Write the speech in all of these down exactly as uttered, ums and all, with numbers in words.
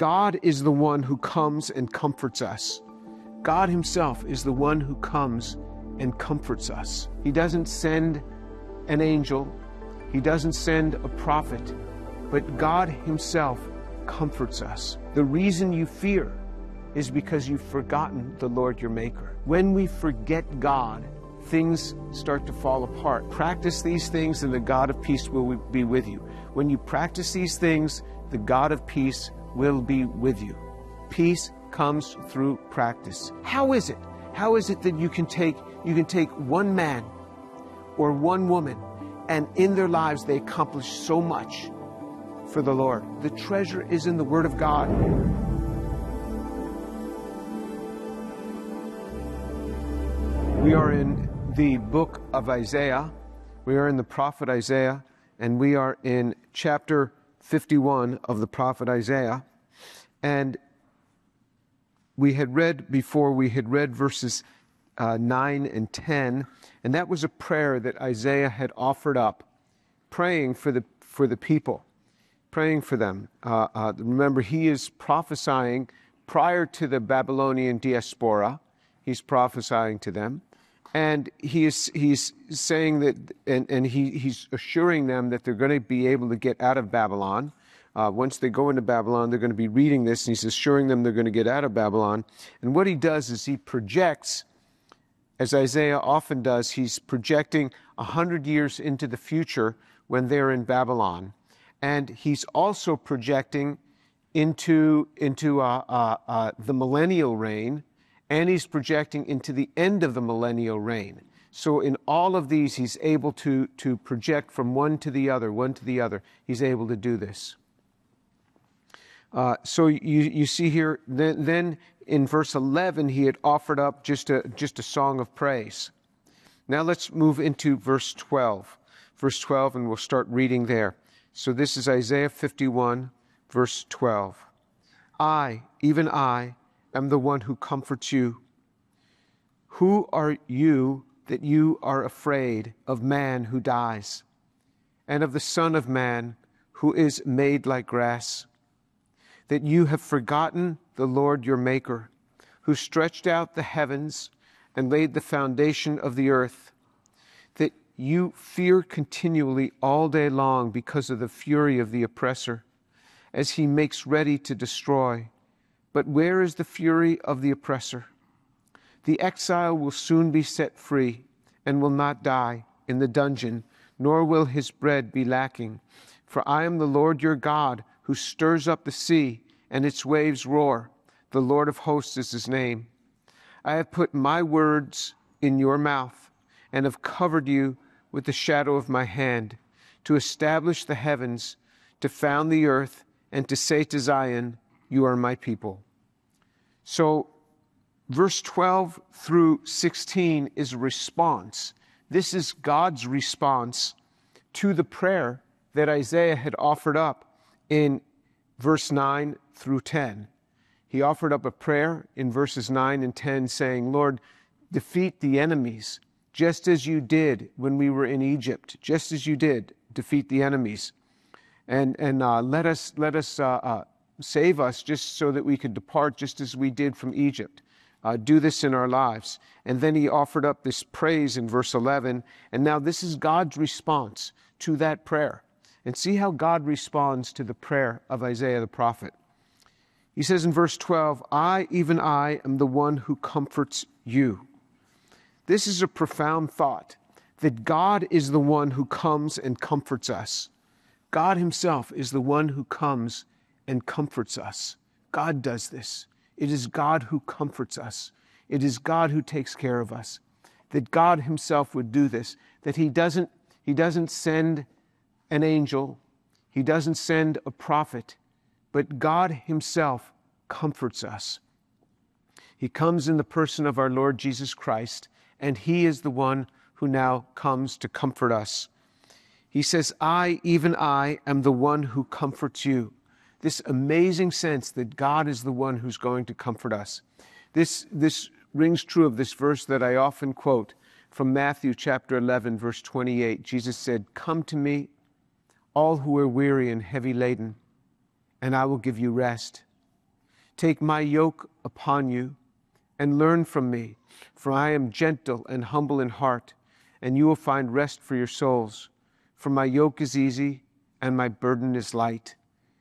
God is the one who comes and comforts us. God himself is the one who comes and comforts us. He doesn't send an angel. He doesn't send a prophet, but God himself comforts us. The reason you fear is because you've forgotten the Lord your Maker. When we forget God, things start to fall apart. Practice these things and the God of peace will be with you. When you practice these things, the God of peace will be with you. Peace comes through practice. How is it? How is it that you can take you can take one man or one woman and in their lives they accomplish so much for the Lord? The treasure is in the Word of God. We are in the book of Isaiah. We are in the prophet Isaiah, and we are in chapter fifty-one of the prophet Isaiah. And we had read before, we had read verses uh, nine and ten, and that was a prayer that Isaiah had offered up, praying for the for the people, praying for them. Uh, uh, remember, he is prophesying prior to the Babylonian diaspora. He's prophesying to them, and he is he's saying that, and, and he, he's assuring them that they're going to be able to get out of Babylon. Uh, once they go into Babylon, they're going to be reading this, and he's assuring them they're going to get out of Babylon. And what he does is he projects, as Isaiah often does, he's projecting a hundred years into the future when they're in Babylon. And he's also projecting into, into uh, uh, uh, the millennial reign, and he's projecting into the end of the millennial reign. So in all of these, he's able to, to project from one to the other, one to the other. He's able to do this. Uh, so you, you see here, then, then in verse eleven, he had offered up just a, just a song of praise. Now let's move into verse twelve. Verse twelve, and we'll start reading there. So this is Isaiah fifty-one, verse twelve. I, even I, am the one who comforts you. Who are you that you are afraid of man who dies, and of the Son of Man who is made like grass? That you have forgotten the Lord your Maker, who stretched out the heavens and laid the foundation of the earth, that you fear continually all day long because of the fury of the oppressor, as he makes ready to destroy. But where is the fury of the oppressor? The exile will soon be set free and will not die in the dungeon, nor will his bread be lacking. For I am the Lord your God, who stirs up the sea, and its waves roar. The Lord of hosts is his name. I have put my words in your mouth, and have covered you with the shadow of my hand, to establish the heavens, to found the earth, and to say to Zion, you are my people. So verse twelve through sixteen is a response. This is God's response to the prayer that Isaiah had offered up in verse nine through ten. He offered up a prayer in verses nine and ten saying, Lord, defeat the enemies, just as you did when we were in Egypt, just as you did defeat the enemies. And, and uh, let us, let us uh, uh, save us just so that we could depart just as we did from Egypt. Uh, do this in our lives. And then he offered up this praise in verse eleven. And now this is God's response to that prayer. And see how God responds to the prayer of Isaiah the prophet. He says in verse twelve, I, even I, am the one who comforts you. This is a profound thought, that God is the one who comes and comforts us. God himself is the one who comes and comforts us. God does this. It is God who comforts us. It is God who takes care of us. That God himself would do this, that he doesn't, he doesn't send an angel, he doesn't send a prophet, but God himself comforts us. He comes in the person of our Lord Jesus Christ, and he is the one who now comes to comfort us. He says, I, even I, am the one who comforts you. This amazing sense that God is the one who's going to comfort us. This, this rings true of this verse that I often quote from Matthew chapter eleven, verse twenty-eight. Jesus said, come to me, all who are weary and heavy laden, and I will give you rest. Take my yoke upon you and learn from me, for I am gentle and humble in heart, and you will find rest for your souls. For my yoke is easy and my burden is light.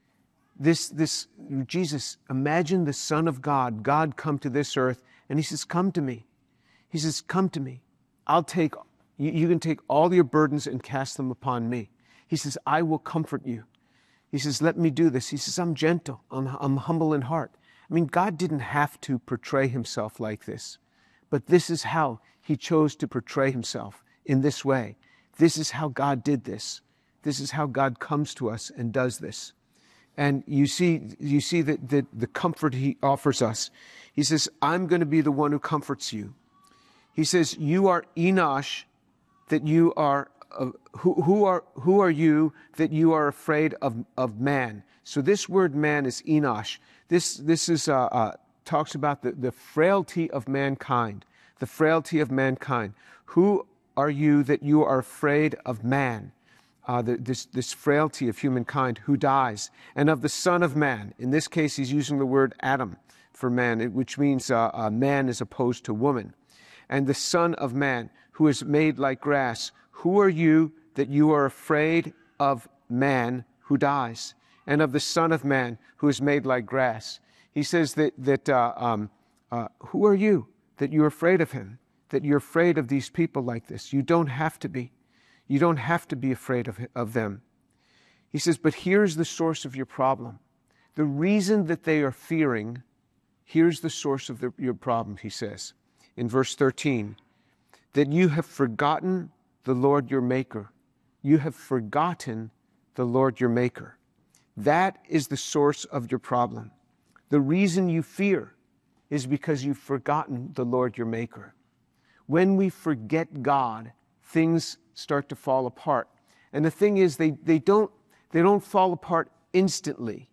This, this, Jesus, imagine the Son of God, God come to this earth, and he says, come to me. He says, come to me. I'll take, you, you can take all your burdens and cast them upon me. He says, I will comfort you. He says, let me do this. He says, I'm gentle, I'm, I'm humble in heart. I mean, God didn't have to portray himself like this, but this is how he chose to portray himself, in this way. This is how God did this. This is how God comes to us and does this. And you see, you see that the, the comfort he offers us. He says, I'm going to be the one who comforts you. He says, you are Enosh, that you are, uh, who, who are, who are you that you are afraid of, of man? So this word man is Enosh. This, this is, uh, uh, talks about the, the frailty of mankind, the frailty of mankind. Who are you that you are afraid of man? Uh, the, this, this frailty of humankind who dies, and of the Son of Man. In this case, he's using the word Adam for man, which means uh, uh, man as opposed to woman. And the Son of Man, who is made like grass. Who are you that you are afraid of man who dies, and of the Son of Man, who is made like grass? He says that, that uh, um, uh, who are you that you're afraid of him, that you're afraid of these people like this? You don't have to be. You don't have to be afraid of, of them. He says, but here's the source of your problem. The reason that they are fearing, here's the source of the, your problem, he says, in verse thirteen, that you have forgotten the Lord your Maker. You have forgotten the Lord your Maker. That is the source of your problem. The reason you fear is because you've forgotten the Lord your Maker. When we forget God, things start to fall apart. And the thing is, they, they, don't, they don't fall apart instantly.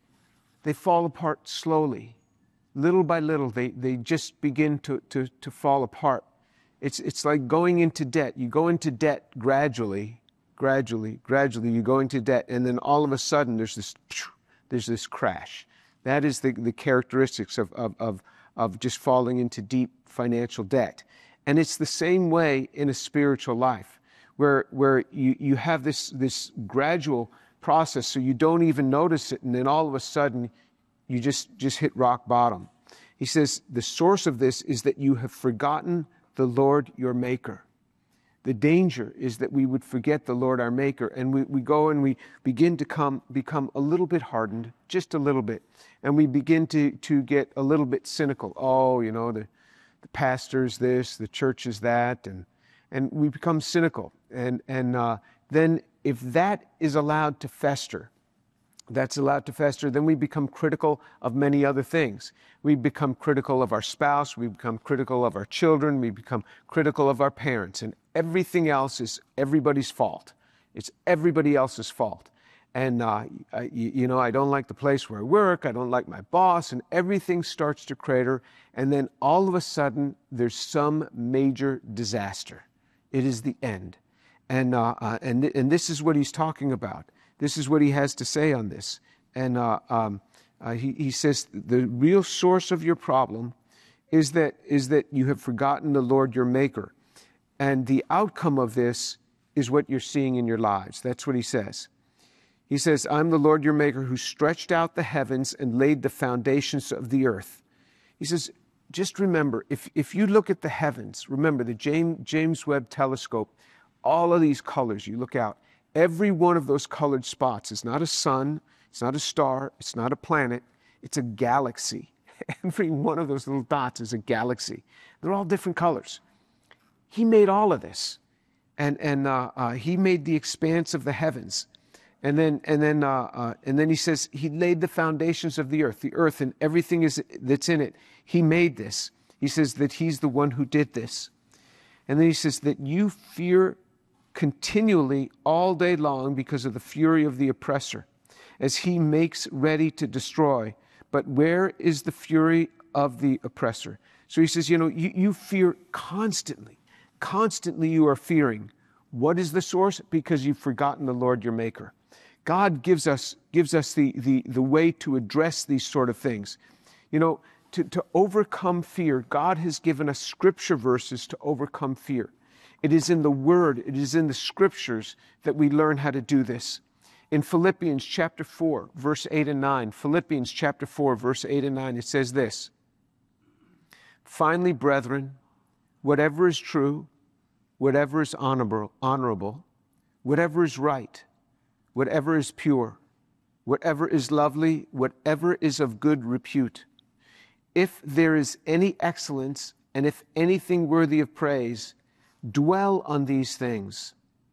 They fall apart slowly. Little by little, they, they just begin to, to, to fall apart. It's, it's like going into debt. You go into debt gradually, gradually, gradually, you go into debt, and then all of a sudden there's this, there's this crash. That is the, the characteristics of, of, of, of just falling into deep financial debt. And it's the same way in a spiritual life, where, where you, you have this, this gradual process, so you don't even notice it, and then all of a sudden you just, just hit rock bottom. He says the source of this is that you have forgotten the Lord your Maker. The danger is that we would forget the Lord our Maker, and we, we go and we begin to come, become a little bit hardened, just a little bit, and we begin to, to get a little bit cynical. Oh, you know, the the pastor's this, the church is that, and and we become cynical. And and uh, then if that is allowed to fester, that's allowed to fester, then we become critical of many other things. We become critical of our spouse, we become critical of our children, we become critical of our parents, and everything else is everybody's fault. It's everybody else's fault. And, uh, I, you know, I don't like the place where I work, I don't like my boss, and everything starts to crater. And then all of a sudden, there's some major disaster. It is the end. And, uh, uh, and, th- and this is what he's talking about. This is what he has to say on this. And uh, um, uh, he, he says the real source of your problem is that, is that you have forgotten the Lord your Maker. And the outcome of this is what you're seeing in your lives. That's what he says. He says, I'm the Lord your Maker who stretched out the heavens and laid the foundations of the earth. He says, just remember, if, if you look at the heavens, remember the James, James Webb telescope, all of these colors, you look out, every one of those colored spots is not a sun, it's not a star, it's not a planet, it's a galaxy. Every one of those little dots is a galaxy. They're all different colors. He made all of this. And, and uh, uh, he made the expanse of the heavens. And then, and then, uh, uh, and then he says he laid the foundations of the earth, the earth and everything is that's in it. He made this. He says that he's the one who did this. And then he says that you fear continually all day long because of the fury of the oppressor, as he makes ready to destroy. But where is the fury of the oppressor? So he says, you know, you, you fear constantly. Constantly you are fearing. What is the source? Because you've forgotten the Lord your Maker. God gives us, gives us the, the, the way to address these sort of things. You know, to, to overcome fear, God has given us scripture verses to overcome fear. It is in the Word, it is in the scriptures that we learn how to do this. In Philippians chapter four, verse eight and nine, Philippians chapter four, verse eight and nine, it says this: "Finally, brethren, whatever is true, whatever is honorable, honorable, whatever is right, whatever is pure, whatever is lovely, whatever is of good repute, if there is any excellence, and if anything worthy of praise, dwell on these things.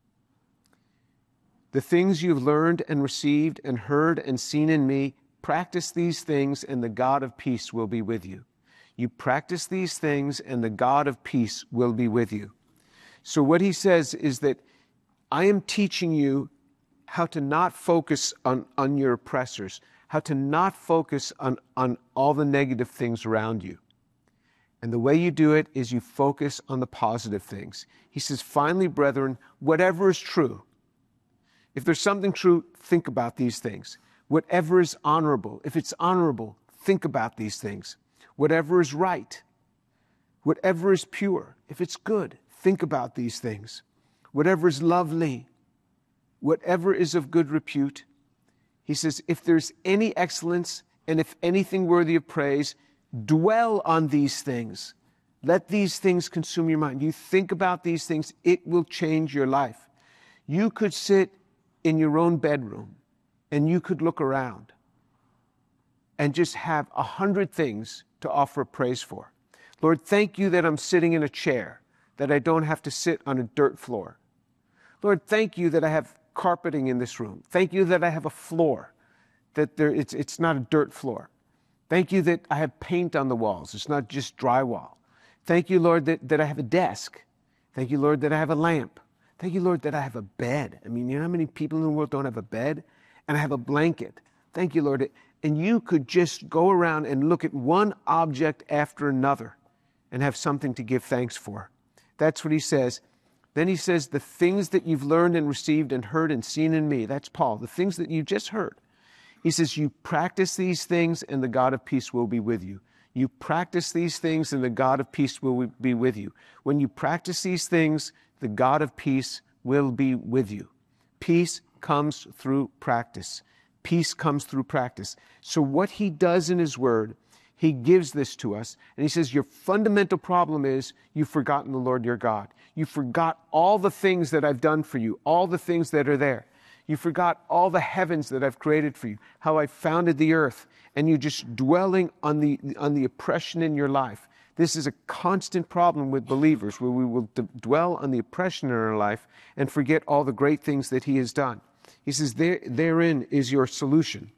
The things you've learned and received and heard and seen in me, practice these things, and the God of peace will be with you." You practice these things, and the God of peace will be with you. So what he says is that I am teaching you how to not focus on, on your oppressors, how to not focus on, on all the negative things around you. And the way you do it is you focus on the positive things. He says, finally, brethren, whatever is true, if there's something true, think about these things. Whatever is honorable, if it's honorable, think about these things. Whatever is right, whatever is pure, if it's good, think about these things. Whatever is lovely, whatever is of good repute. He says, if there's any excellence and if anything worthy of praise, dwell on these things. Let these things consume your mind. You think about these things, it will change your life. You could sit in your own bedroom and you could look around and just have a hundred things to offer praise for. Lord, thank you that I'm sitting in a chair, that I don't have to sit on a dirt floor. Lord, thank you that I have carpeting in this room. Thank you that I have a floor, that there, it's, it's not a dirt floor. Thank you that I have paint on the walls. It's not just drywall. Thank you, Lord, that, that I have a desk. Thank you, Lord, that I have a lamp. Thank you, Lord, that I have a bed. I mean, you know how many people in the world don't have a bed? And I have a blanket. Thank you, Lord. And you could just go around and look at one object after another and have something to give thanks for. That's what he says. Then he says, the things that you've learned and received and heard and seen in me, that's Paul, the things that you just heard. He says, you practice these things and the God of peace will be with you. You practice these things and the God of peace will be with you. When you practice these things, the God of peace will be with you. Peace comes through practice. Peace comes through practice. So what he does in his word, he gives this to us. And he says, your fundamental problem is you've forgotten the Lord your God. You forgot all the things that I've done for you, all the things that are there. You forgot all the heavens that I've created for you, how I founded the earth, and you're just dwelling on the, on the oppression in your life. This is a constant problem with believers, where we will d- dwell on the oppression in our life and forget all the great things that he has done. He says, there, therein is your solution.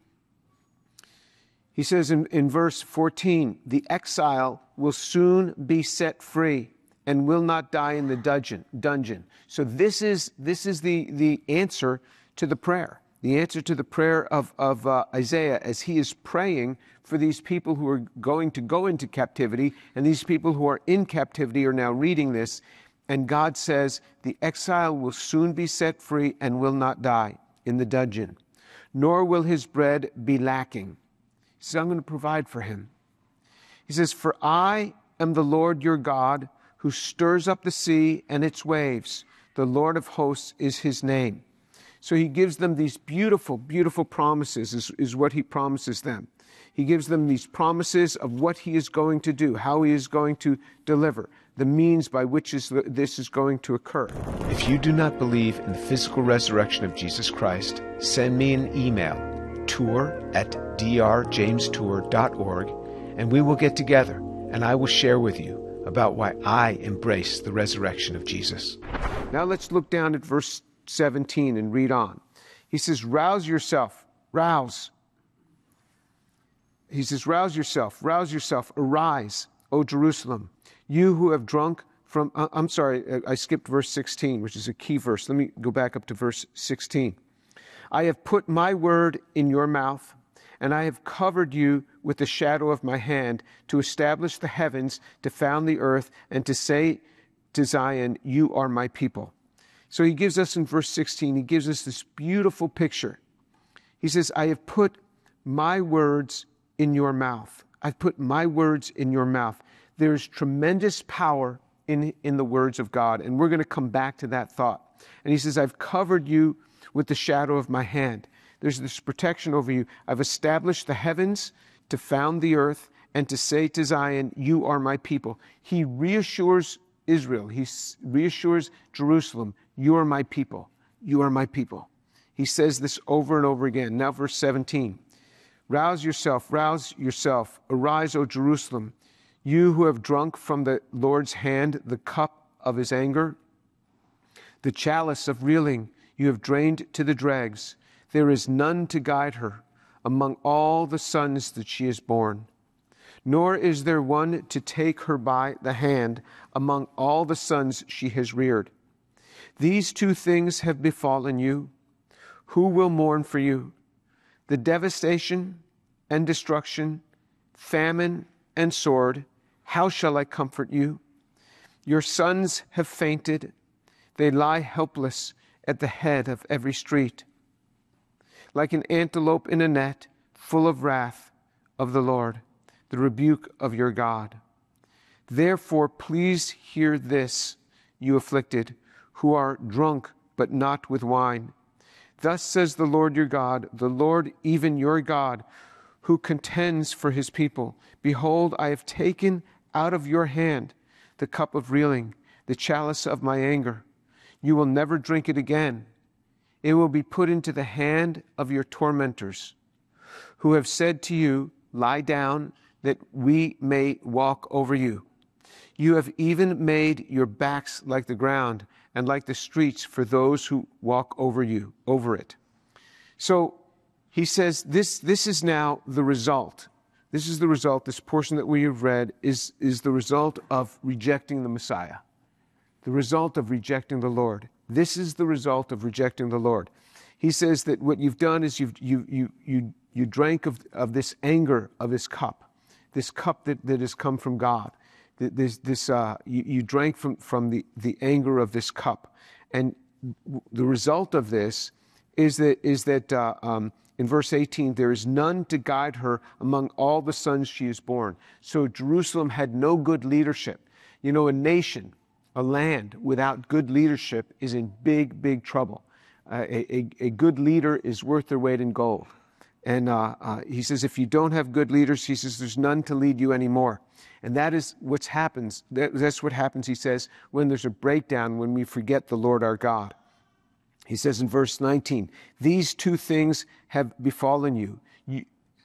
He says in, in verse fourteen, the exile will soon be set free and will not die in the dungeon. dungeon. So this is, this is the, the answer to the prayer, the answer to the prayer of, of uh, Isaiah as he is praying for these people who are going to go into captivity, and these people who are in captivity are now reading this, and God says, the exile will soon be set free and will not die in the dungeon, nor will his bread be lacking. He says, I'm going to provide for him. He says, for I am the Lord your God, who stirs up the sea and its waves. The Lord of hosts is his name. So he gives them these beautiful, beautiful promises, is, is what he promises them. He gives them these promises of what he is going to do, how he is going to deliver, the means by which is, this is going to occur. If you do not believe in the physical resurrection of Jesus Christ, send me an email, tour at d r james tour dot org, and we will get together, and I will share with you about why I embrace the resurrection of Jesus. Now let's look down at verse seventeen and read on. He says, rouse yourself, rouse. He says, rouse yourself, rouse yourself, arise, O Jerusalem, you who have drunk from, uh, I'm sorry, I skipped verse sixteen, which is a key verse. Let me go back up to verse sixteen. I have put my word in your mouth, and I have covered you with the shadow of my hand to establish the heavens, to found the earth, and to say to Zion, you are my people. So he gives us in verse sixteen, he gives us this beautiful picture. He says, I have put my words in your mouth. I've put my words in your mouth. There is tremendous power in, in the words of God. And we're going to come back to that thought. And he says, I've covered you with the shadow of my hand. There's this protection over you. I've established the heavens to found the earth and to say to Zion, you are my people. He reassures Israel. He reassures Jerusalem, you are my people. You are my people. He says this over and over again. Now verse seventeen. Rouse yourself, rouse yourself. Arise, O Jerusalem, you who have drunk from the Lord's hand the cup of his anger. The chalice of reeling you have drained to the dregs. There is none to guide her among all the sons that she has borne. Nor is there one to take her by the hand among all the sons she has reared. These two things have befallen you. Who will mourn for you? The devastation and destruction, famine and sword. How shall I comfort you? Your sons have fainted. They lie helpless at the head of every street. Like an antelope in a net, full of wrath of the Lord, the rebuke of your God. Therefore, please hear this, you afflicted, who are drunk, but not with wine. Thus says the Lord your God, the Lord, even your God, who contends for his people. Behold, I have taken out of your hand the cup of reeling, the chalice of my anger. You will never drink it again. It will be put into the hand of your tormentors, who have said to you, lie down, that we may walk over you. You have even made your backs like the ground and like the streets for those who walk over you, over it. So he says this, this is now the result. This is the result, this portion that we have read is, is the result of rejecting the Messiah. The result of rejecting the Lord. This is the result of rejecting the Lord. He says that what you've done is you've, you, you, you, you drank of, of this anger of his cup, this cup that, that has come from God. This, this, uh, you, you drank from, from the, the anger of this cup. And the result of this is that, is that uh, um, in verse eighteen, there is none to guide her among all the sons she has borne. So Jerusalem had no good leadership. You know, a nation, a land without good leadership is in big, big trouble. Uh, a, a, a good leader is worth their weight in gold. And uh, uh, he says, if you don't have good leaders, he says, there's none to lead you anymore. And that is what happens. That, that's what happens, he says, when there's a breakdown, when we forget the Lord our God. He says in verse nineteen, these two things have befallen you. you.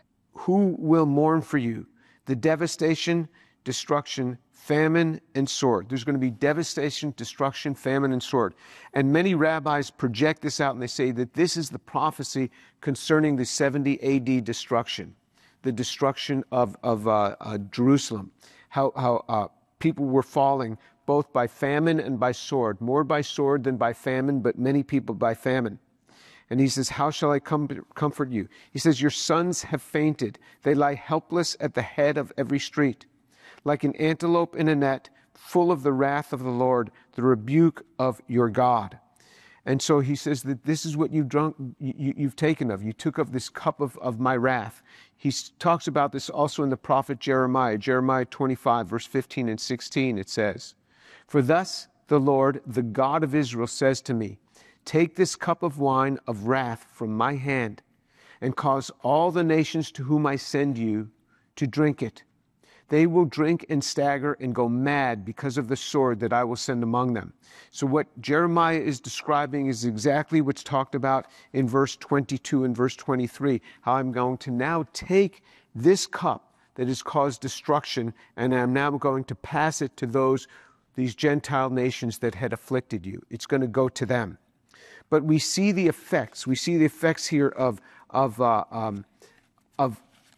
Who will mourn for you? The devastation, destruction, famine, and sword. There's going to be devastation, destruction, famine, and sword. And many rabbis project this out and they say that this is the prophecy concerning the seventy A D destruction, the destruction of, of uh, uh, Jerusalem, how, how uh, people were falling both by famine and by sword, more by sword than by famine, but many people by famine. And he says, how shall I com- comfort you? He says, your sons have fainted. They lie helpless at the head of every street. Like an antelope in a net, full of the wrath of the Lord, the rebuke of your God. And so he says that this is what you've drunk, you, you've taken of. You took of this cup of, of my wrath. He talks about this also in the prophet Jeremiah. Jeremiah twenty-five, verse fifteen and sixteen, it says, for thus the Lord, the God of Israel, says to me, take this cup of wine of wrath from my hand and cause all the nations to whom I send you to drink it. They will drink and stagger and go mad because of the sword that I will send among them. So what Jeremiah is describing is exactly what's talked about in verse twenty-two and verse twenty-three, how I'm going to now take this cup that has caused destruction and I'm now going to pass it to those, these Gentile nations that had afflicted you. It's going to go to them. But we see the effects. We see the effects here of, of, uh, um, of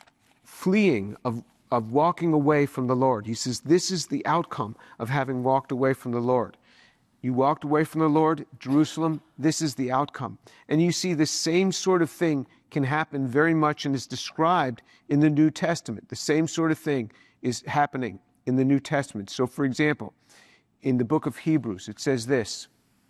fleeing, of of walking away from the Lord. He says, this is the outcome of having walked away from the Lord. You walked away from the Lord, Jerusalem, this is the outcome. And you see the same sort of thing can happen very much and is described in the New Testament. The same sort of thing is happening in the New Testament. So, for example, in the book of Hebrews, it says this,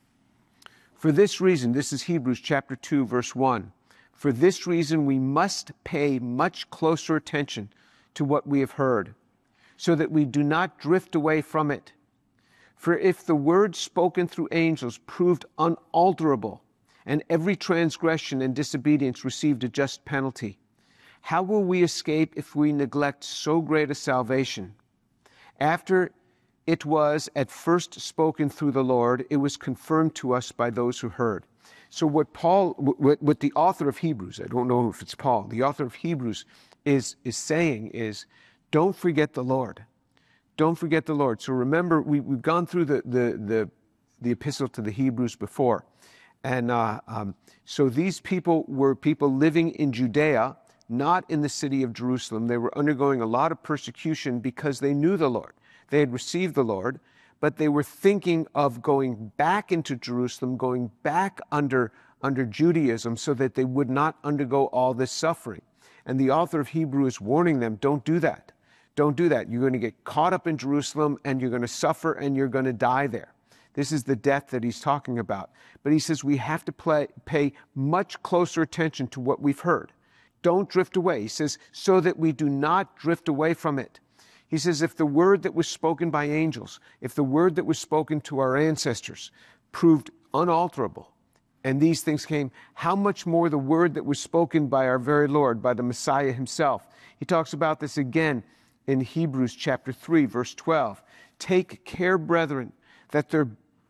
for this reason, this is Hebrews chapter two, verse one, for this reason we must pay much closer attention to what we have heard, so that we do not drift away from it. For if the word spoken through angels proved unalterable, and every transgression and disobedience received a just penalty, how will we escape if we neglect so great a salvation? After it was at first spoken through the Lord, it was confirmed to us by those who heard. So what Paul, what, what the author of Hebrews, I don't know if it's Paul, the author of Hebrews is, is saying is, don't forget the Lord. Don't forget the Lord. So remember, we, we've gone through the, the, the, the epistle to the Hebrews before. And uh, um, so these people were people living in Judea, not in the city of Jerusalem. They were undergoing a lot of persecution because they knew the Lord. They had received the Lord, but they were thinking of going back into Jerusalem, going back under, under Judaism so that they would not undergo all this suffering. And the author of Hebrews is warning them, don't do that. Don't do that. You're going to get caught up in Jerusalem and you're going to suffer and you're going to die there. This is the death that he's talking about. But he says we have to play, pay much closer attention to what we've heard. Don't drift away. He says, so that we do not drift away from it. He says, if the word that was spoken by angels, if the word that was spoken to our ancestors proved unalterable, and these things came, how much more the word that was spoken by our very Lord, by the Messiah himself. He talks about this again in Hebrews chapter three, verse twelve. Take care, brethren, that there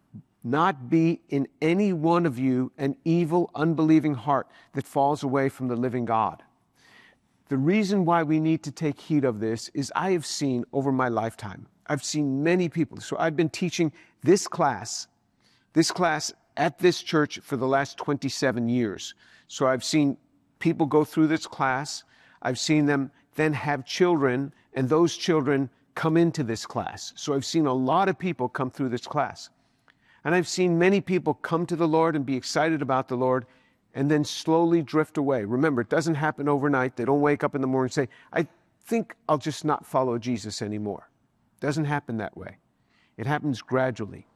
not be in any one of you an evil, unbelieving heart that falls away from the living God. The reason why we need to take heed of this is I have seen over my lifetime, I've seen many people. So I've been teaching this class, this class at this church for the last twenty-seven years. So I've seen people go through this class. I've seen them then have children, and those children come into this class. So I've seen a lot of people come through this class. And I've seen many people come to the Lord and be excited about the Lord and then slowly drift away. Remember, it doesn't happen overnight. They don't wake up in the morning and say, I think I'll just not follow Jesus anymore. It doesn't happen that way. It happens gradually.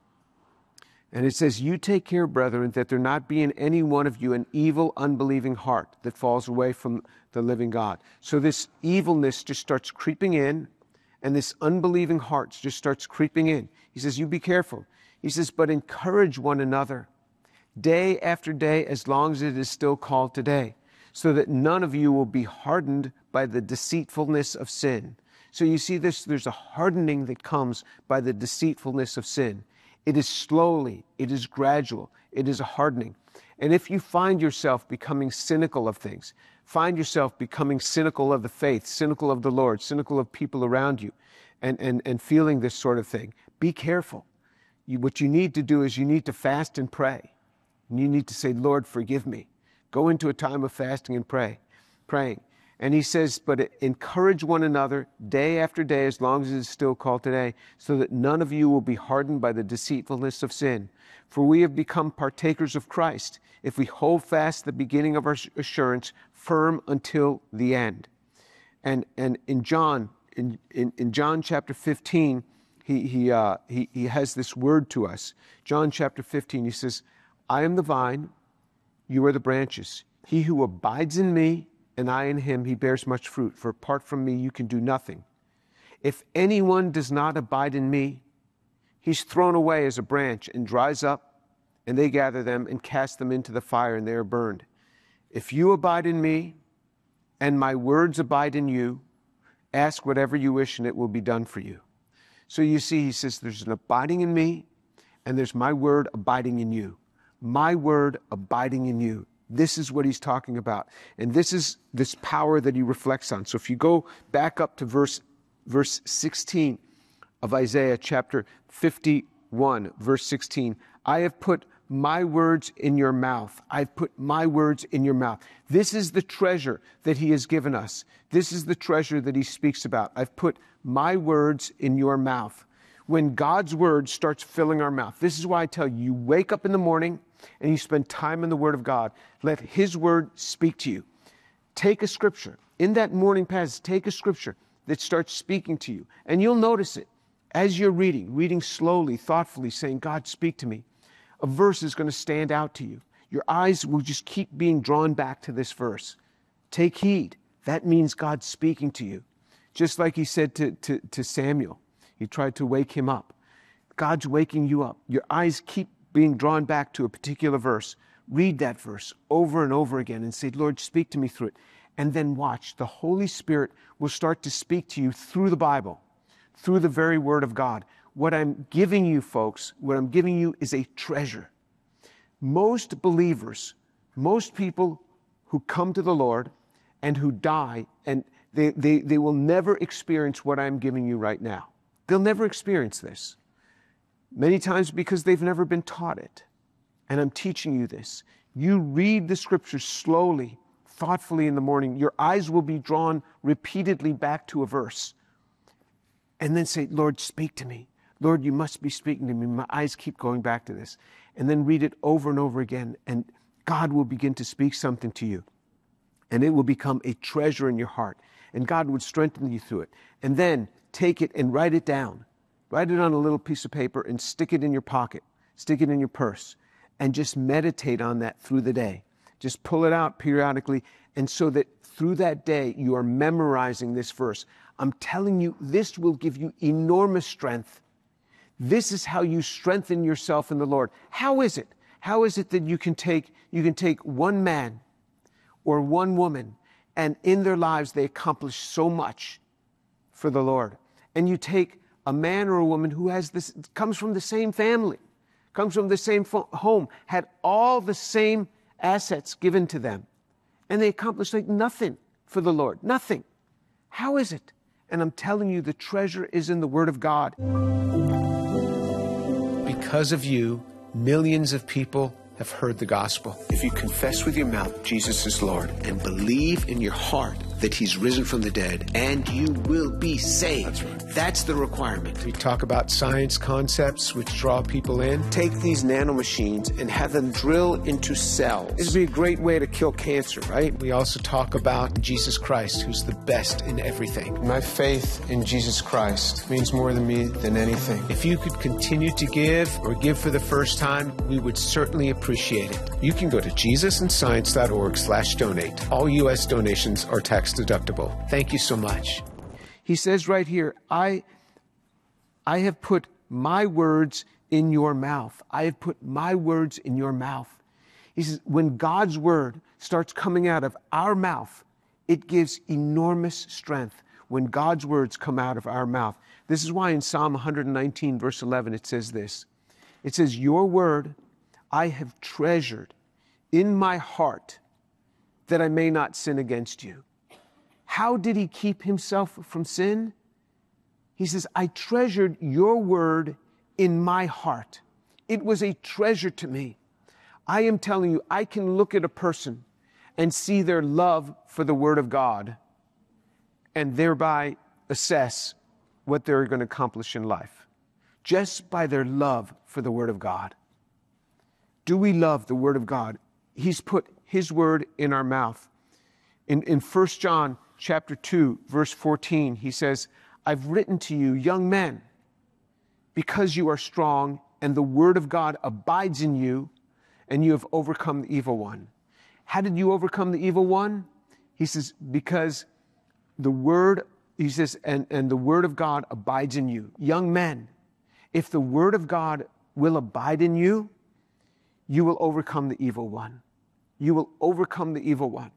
And it says, you take care, brethren, that there not be in any one of you an evil, unbelieving heart that falls away from the living God. So this evilness just starts creeping in, and this unbelieving heart just starts creeping in. He says, you be careful. He says, but encourage one another day after day, as long as it is still called today, so that none of you will be hardened by the deceitfulness of sin. So you see this, there's a hardening that comes by the deceitfulness of sin. It is slowly, it is gradual, it is a hardening. And if you find yourself becoming cynical of things, find yourself becoming cynical of the faith, cynical of the Lord, cynical of people around you, and, and, and feeling this sort of thing, be careful. You, what you need to do is you need to fast and pray. And you need to say, Lord, forgive me. Go into a time of fasting and pray, praying. And he says, but encourage one another day after day, as long as it is still called today, so that none of you will be hardened by the deceitfulness of sin. For we have become partakers of Christ, if we hold fast the beginning of our assurance firm until the end. And and in John, in, in, in John chapter fifteen, he, he, uh, he, he has this word to us. John chapter fifteen, he says, I am the vine, you are the branches. He who abides in me, and I in him, he bears much fruit. For apart from me, you can do nothing. If anyone does not abide in me, he's thrown away as a branch and dries up, and they gather them and cast them into the fire, and they are burned. If you abide in me, and my words abide in you, ask whatever you wish, and it will be done for you. So you see, he says, there's an abiding in me, and there's my word abiding in you. My word abiding in you. This is what he's talking about. And this is this power that he reflects on. So if you go back up to verse, verse sixteen of Isaiah chapter fifty-one, verse sixteen, I have put my words in your mouth. I've put my words in your mouth. This is the treasure that he has given us. This is the treasure that he speaks about. I've put my words in your mouth. When God's word starts filling our mouth, this is why I tell you, you wake up in the morning and you spend time in the word of God. Let his word speak to you. Take a scripture. In that morning passage, take a scripture that starts speaking to you. And you'll notice it as you're reading, reading slowly, thoughtfully, saying, God, speak to me. A verse is going to stand out to you. Your eyes will just keep being drawn back to this verse. Take heed. That means God's speaking to you. Just like he said to, to, to Samuel. He tried to wake him up. God's waking you up. Your eyes keep being drawn back to a particular verse. Read that verse over and over again and say, Lord, speak to me through it. And then watch. The Holy Spirit will start to speak to you through the Bible, through the very Word of God. What I'm giving you, folks, what I'm giving you is a treasure. Most believers, most people who come to the Lord and who die, and they, they, they will never experience what I'm giving you right now. They'll never experience this. Many times because they've never been taught it. And I'm teaching you this. You read the Scriptures slowly, thoughtfully in the morning. Your eyes will be drawn repeatedly back to a verse. And then say, Lord, speak to me. Lord, you must be speaking to me. My eyes keep going back to this. And then read it over and over again. And God will begin to speak something to you. And it will become a treasure in your heart. And God would strengthen you through it. And then take it and write it down. Write it on a little piece of paper and stick it in your pocket. Stick it in your purse. And just meditate on that through the day. Just pull it out periodically. And so that through that day, you are memorizing this verse. I'm telling you, this will give you enormous strength. This is how you strengthen yourself in the Lord. How is it? How is it that you can take, you can take one man or one woman and in their lives they accomplish so much for the Lord? And you take a man or a woman who has this, comes from the same family, comes from the same home, had all the same assets given to them, and they accomplish like nothing for the Lord. Nothing. How is it? And I'm telling you, the treasure is in the Word of God. Because of you, millions of people have heard the gospel. If you confess with your mouth Jesus is Lord and believe in your heart that He's risen from the dead, and you will be saved. That's right. That's the requirement. We talk about science concepts which draw people in. Take these nanomachines and have them drill into cells. This would be a great way to kill cancer, right? We also talk about Jesus Christ, who's the best in everything. My faith in Jesus Christ means more to me than anything. If you could continue to give or give for the first time, we would certainly appreciate it. You can go to jesusandscience.org slash donate. All U S donations are tax deductible. Thank you so much. He says right here, I, I have put my words in your mouth. I have put my words in your mouth. He says, when God's word starts coming out of our mouth, it gives enormous strength when God's words come out of our mouth. This is why in Psalm one nineteen, verse eleven, it says this. It says, your word I have treasured in my heart that I may not sin against you. How did he keep himself from sin? He says, I treasured your word in my heart. It was a treasure to me. I am telling you, I can look at a person and see their love for the word of God and thereby assess what they're going to accomplish in life. Just by their love for the word of God. Do we love the word of God? He's put his word in our mouth. In, in First John chapter two, verse fourteen, he says, I've written to you, young men, because you are strong and the word of God abides in you and you have overcome the evil one. How did you overcome the evil one? He says, because the word, he says, and, and the word of God abides in you. Young men, if the word of God will abide in you, you will overcome the evil one. You will overcome the evil one.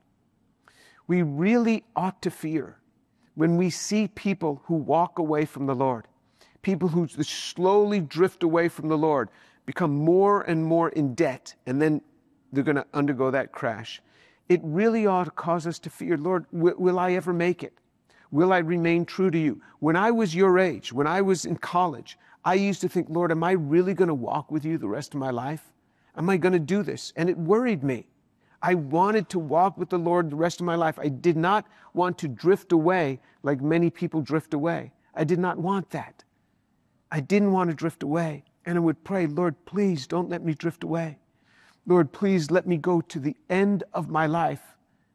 We really ought to fear when we see people who walk away from the Lord, people who slowly drift away from the Lord, become more and more in debt, and then they're going to undergo that crash. It really ought to cause us to fear, Lord, will, will I ever make it? Will I remain true to you? When I was your age, when I was in college, I used to think, Lord, am I really going to walk with you the rest of my life? Am I going to do this? And it worried me. I wanted to walk with the Lord the rest of my life. I did not want to drift away like many people drift away. I did not want that. I didn't want to drift away. And I would pray, Lord, please don't let me drift away. Lord, please let me go to the end of my life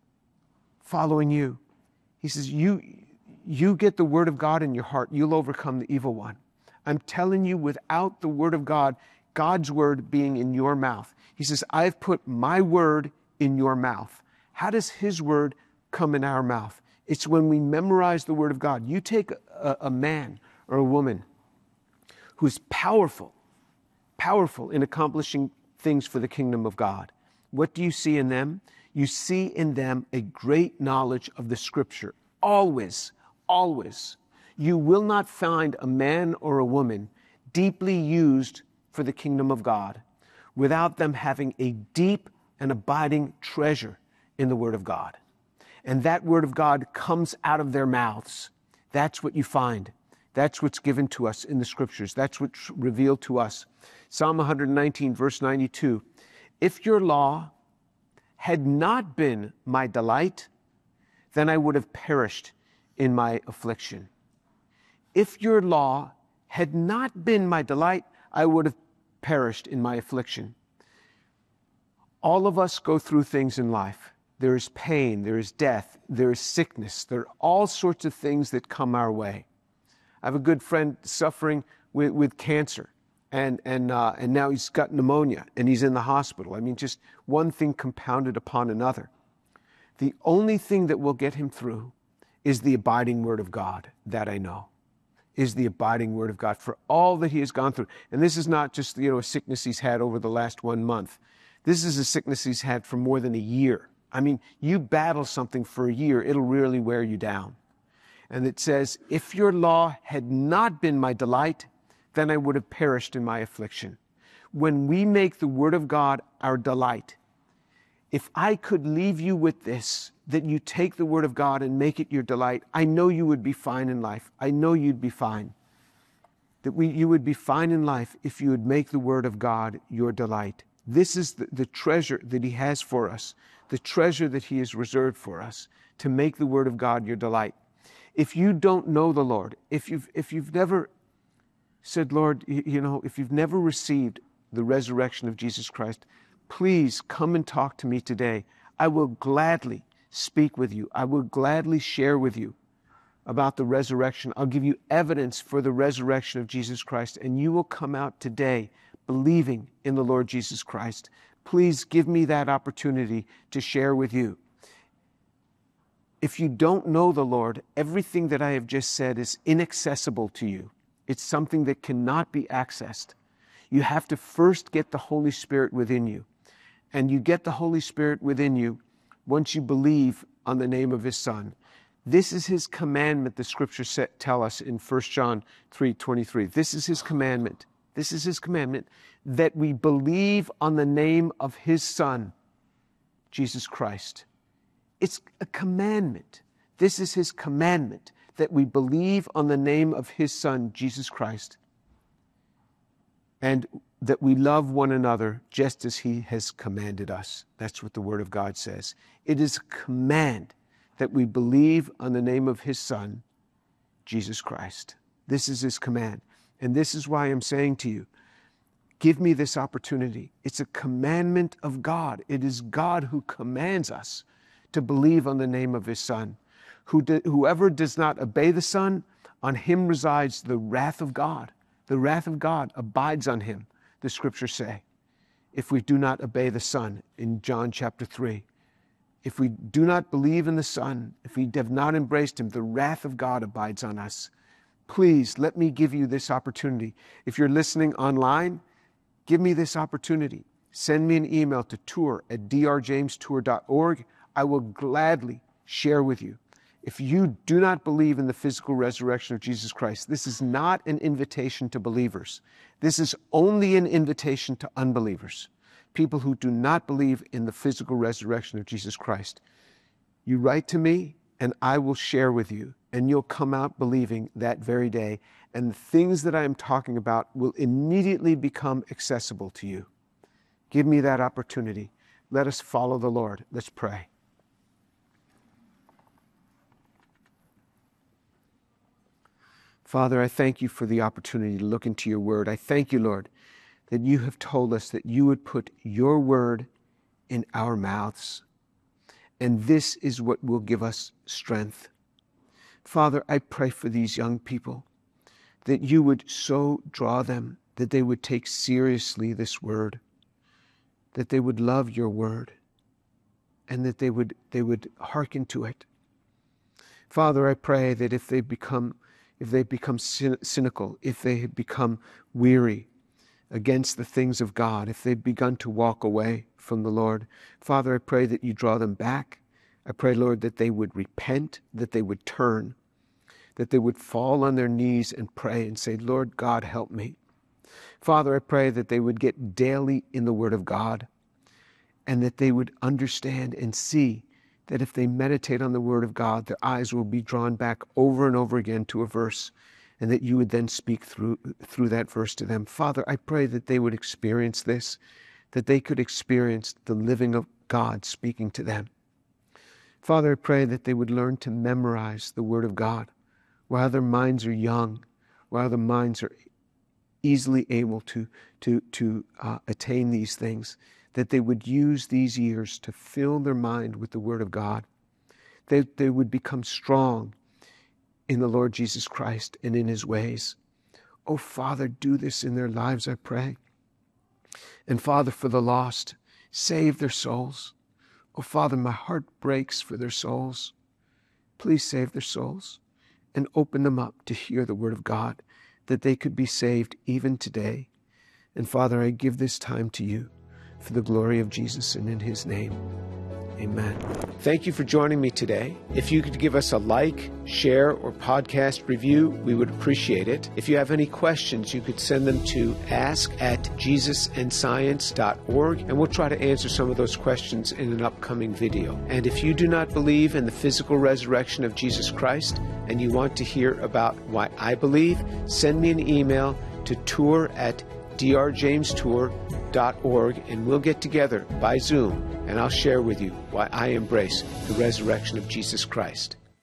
following you. He says, you, you get the word of God in your heart, you'll overcome the evil one. I'm telling you, without the word of God, God's word being in your mouth. He says, I've put my word in your mouth. How does his word come in our mouth? It's when we memorize the Word of God. You take a, a man or a woman who's powerful, powerful in accomplishing things for the kingdom of God. What do you see in them? You see in them a great knowledge of the Scripture. Always, always. You will not find a man or a woman deeply used for the kingdom of God without them having a deep and abiding treasure in the Word of God. And that Word of God comes out of their mouths. That's what you find. That's what's given to us in the Scriptures. That's what's revealed to us. Psalm one nineteen, verse ninety-two. If your law had not been my delight, then I would have perished in my affliction. If your law had not been my delight, I would have perished in my affliction. All of us go through things in life. There is pain, there is death, there is sickness. There are all sorts of things that come our way. I have a good friend suffering with, with cancer, and and uh, and now he's got pneumonia, and he's in the hospital. I mean, just one thing compounded upon another. The only thing that will get him through is the abiding Word of God, that I know, is the abiding Word of God for all that he has gone through. And this is not just, you know, a sickness he's had over the last one month. This is a sickness he's had for more than a year. I mean, you battle something for a year, it'll really wear you down. And it says, if your law had not been my delight, then I would have perished in my affliction. When we make the Word of God our delight, if I could leave you with this, that you take the Word of God and make it your delight, I know you would be fine in life. I know you'd be fine. That we, you would be fine in life if you would make the Word of God your delight. This is the, the treasure that He has for us, the treasure that He has reserved for us, to make the Word of God your delight. If you don't know the Lord, if you've, if you've never said, Lord, you, you know, if you've never received the resurrection of Jesus Christ, please come and talk to me today. I will gladly speak with you. I will gladly share with you about the resurrection. I'll give you evidence for the resurrection of Jesus Christ, and you will come out today believing in the Lord Jesus Christ. Please give me that opportunity to share with you. If you don't know the Lord, everything that I have just said is inaccessible to you. It's something that cannot be accessed. You have to first get the Holy Spirit within you. And you get the Holy Spirit within you once you believe on the name of His Son. This is His commandment, the Scriptures tell us in First John three twenty-three. This is His commandment. This is His commandment, that we believe on the name of His Son, Jesus Christ. It's a commandment. This is His commandment, that we believe on the name of His Son, Jesus Christ, and that we love one another just as He has commanded us. That's what the Word of God says. It is a command that we believe on the name of His Son, Jesus Christ. This is His command. And this is why I'm saying to you, give me this opportunity. It's a commandment of God. It is God who commands us to believe on the name of His Son. Who do, whoever does not obey the Son, on him resides the wrath of God. The wrath of God abides on him, the Scriptures say, if we do not obey the Son in John chapter three. If we do not believe in the Son, if we have not embraced Him, the wrath of God abides on us. Please, let me give you this opportunity. If you're listening online, give me this opportunity. Send me an email to tour at d r james tour dot org. I will gladly share with you. If you do not believe in the physical resurrection of Jesus Christ, this is not an invitation to believers. This is only an invitation to unbelievers, people who do not believe in the physical resurrection of Jesus Christ. You write to me, and I will share with you, and you'll come out believing that very day, and the things that I am talking about will immediately become accessible to you. Give me that opportunity. Let us follow the Lord. Let's pray. Father, I thank You for the opportunity to look into Your Word. I thank You, Lord, that You have told us that You would put Your Word in our mouths, and this is what will give us strength. Father, I pray for these young people, that You would so draw them, that they would take seriously this Word, that they would love Your Word, and that they would, they would hearken to it. Father, I pray that if they become, if they become cyn- cynical, if they have become weary against the things of God, if they've begun to walk away from the Lord, Father, I pray that you draw them back. I pray, Lord, that they would repent, that they would turn, that they would fall on their knees and pray and say, Lord God, help me. Father, I pray that they would get daily in the Word of God, and that they would understand and see that if they meditate on the Word of God, their eyes will be drawn back over and over again to a verse, and that you would then speak through, through that verse to them. Father, I pray that they would experience this, that they could experience the living of God speaking to them. Father, I pray that they would learn to memorize the Word of God while their minds are young, while their minds are easily able to, to, to uh, attain these things, that they would use these years to fill their mind with the Word of God. They, they would become strong in the Lord Jesus Christ and in His ways. Oh, Father, do this in their lives, I pray. And Father, for the lost, save their souls. Oh, Father, my heart breaks for their souls. Please save their souls and open them up to hear the Word of God, that they could be saved even today. And Father, I give this time to you for the glory of Jesus and in His name. Amen. Thank you for joining me today. If you could give us a like, share, or podcast review, we would appreciate it. If you have any questions, you could send them to ask at jesus and science dot org, and we'll try to answer some of those questions in an upcoming video. And if you do not believe in the physical resurrection of Jesus Christ, and you want to hear about why I believe, send me an email to tour at d r james tour dot org, and we'll get together by Zoom, and I'll share with you why I embrace the resurrection of Jesus Christ.